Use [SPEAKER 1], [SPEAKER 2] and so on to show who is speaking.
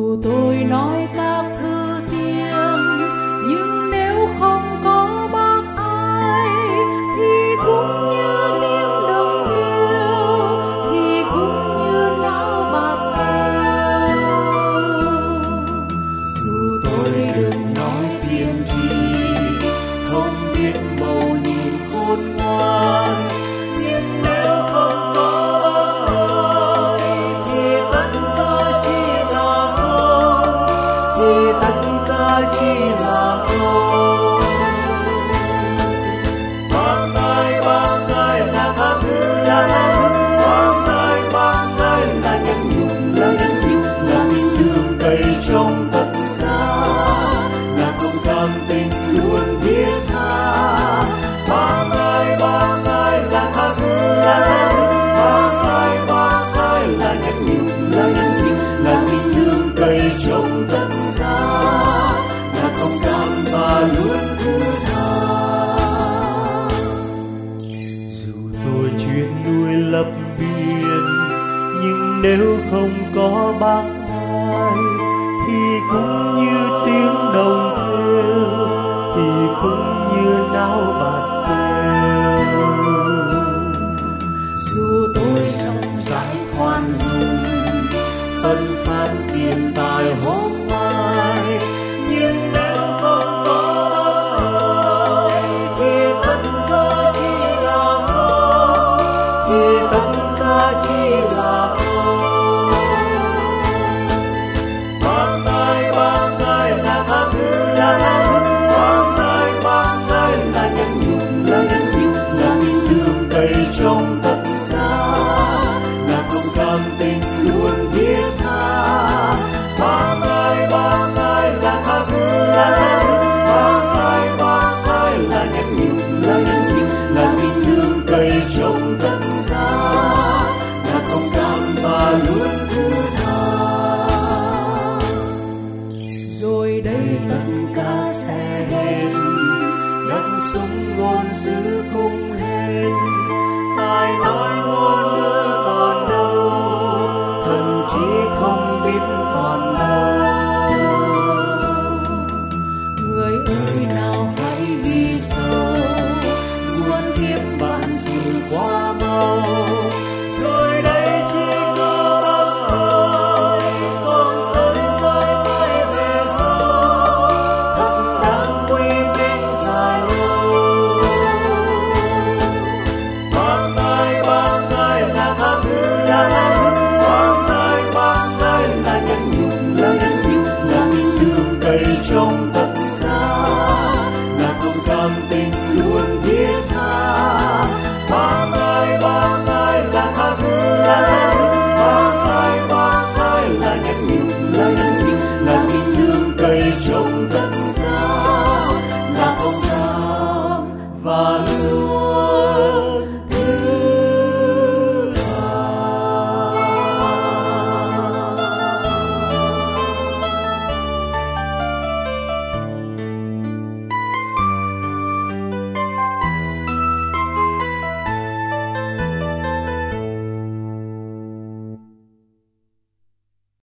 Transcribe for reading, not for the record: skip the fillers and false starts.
[SPEAKER 1] Dù tôi nói các thứ tiếng, nhưng nếu không có bác ai thì cũng như tiếng đồng kêu, thì cũng như não bạc kêu. Dù tôi đừng nói tiên tri, không biết màu nhìn khôn ngoan, nhưng nếu không có bác ai thì tất cả chỉ là không, thì tất cả chỉ là không. Bác ơi là tha thứ, bác ơi là nhẫn nhục, là tình thương đầy trong tất cả, là công cảm tình luôn thiết tha. Bác ơi là tha thứ, bác ơi là nhẫn nhục, là tình thương đầy trong tất cả, là công cảm và luôn thứ tha. Dù tôi chuyên nuôi lấp biển, nhưng nếu không có bác ai thì cũng như tiếng đồng kêu, thì cũng như não bạt kêu. Dù tôi rộng rãi khoan dung, phân phát tiền tài hôm mai, nhưng nếu không có ai thì tất cả chỉ là không, thì tất cả chỉ là không. Bác ơi là tha thứ, bác ơi là nhẫn nhục, là tình thương đầy trong tất cả, là công cảm tình luôn thiết tha. Bác ơi là tha thứ, bác ơi là nhẫn nhục, là tình thương đầy trong tất cả, là công cảm và luôn thứ tha. Rồi đây tất cả sẽ hết, gắn súng ngôn giữ cũng hết, tai nói ngôn ngữ còn đâu, thậm chí không biết còn đâu.